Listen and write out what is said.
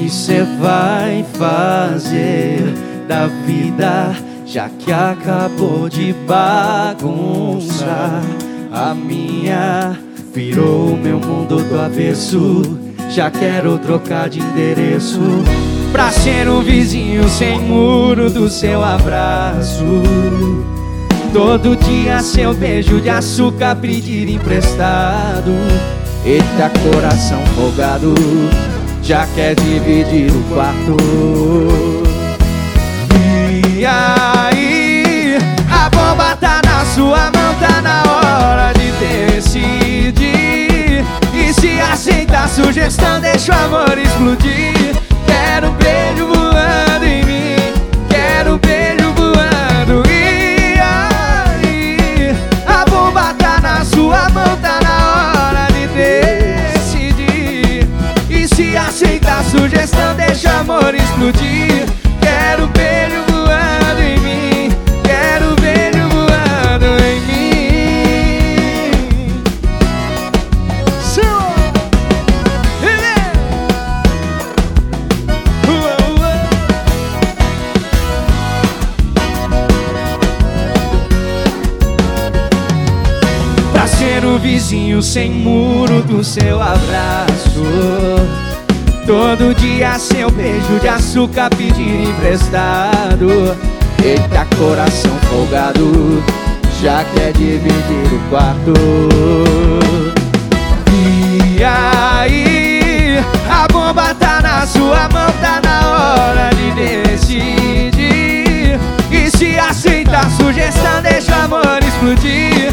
que cê vai fazer da vida, já que acabou de bagunçar a minha? Virou meu mundo do avesso, já quero trocar de endereço pra ser um vizinho sem muro do seu abraço. Todo dia seu beijo de açúcar pedir emprestado. Eita, coração folgado, já quer dividir o quarto. E aí, a bomba tá na sua mão, tá na hora de decidir. E se aceita a sugestão, deixa o amor explodir. Quero um beijo voando em mim, quero um beijo voando. E aí, a bomba tá na sua mão, tá na hora de decidir. E se aceita a sugestão, deixa o amor explodir. Quero um beijo voando em mim, quero um beijo voando em mim. Pra ser o vizinho sem muro do seu abraço. Todo dia seu beijo de açúcar pedir emprestado. Eita, coração folgado, já quer dividir o quarto. E aí, a bomba tá na sua mão, tá na hora de decidir. E se aceita a sugestão, deixa o amor explodir.